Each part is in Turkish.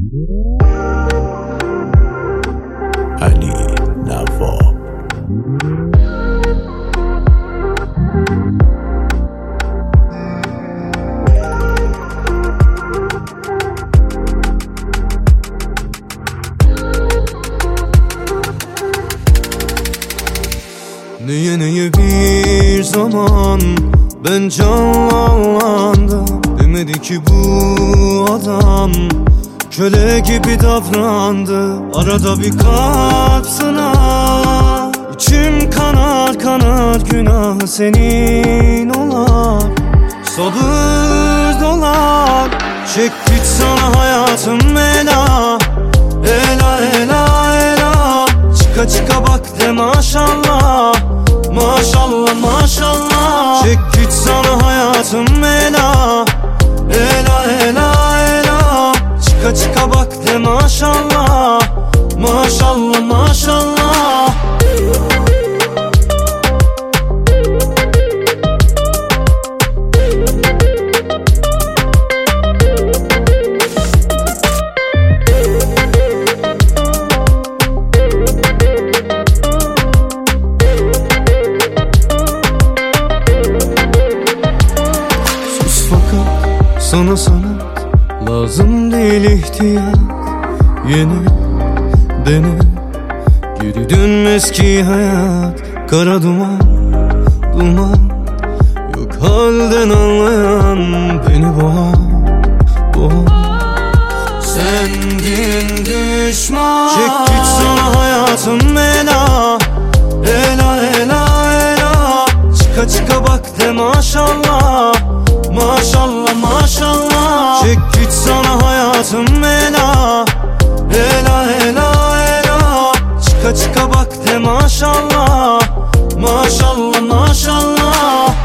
Ali Navo. Neye bir zaman ben canlandım. Demedi ki bu adam köle gibi davrandı. Arada bir kalp sınar, İçim kanar kanar, günah senin olar. Sabır dolar, çek git sana hayatım ela. Ela ela ela, çıka çıka bak de maşallah. Maşallah maşallah, çek git sana hayatım ela. Ela ela ela, çıka çıka bak de maşallah. Maşallah maşallah. Sana sanat lazım değil, ihtiyat. Yeni dene, geri dönmez ki hayat. Kara duman, duman, yok halden anlayan. Beni boğar, boğar. Sendin düşman, çek git sana hayatım ela. Ela ela ela, çıka çıka bak de maşallah. Maşallah maşallah, çek git sana hayatım ela. Ela ela ela, çıka çıka bak de maşallah. Maşallah maşallah.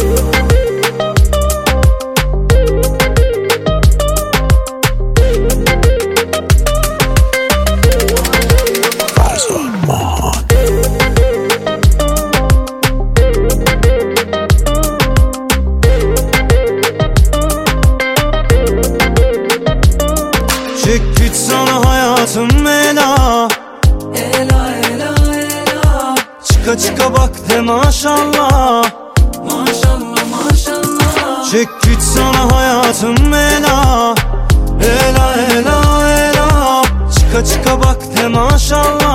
Çek git sana hayatım ela. Ela ela ela, çıka çıka bak de maşallah. Maşallah maşallah, çek git sana hayatım ela. Ela ela ela, çıka çıka bak de maşallah.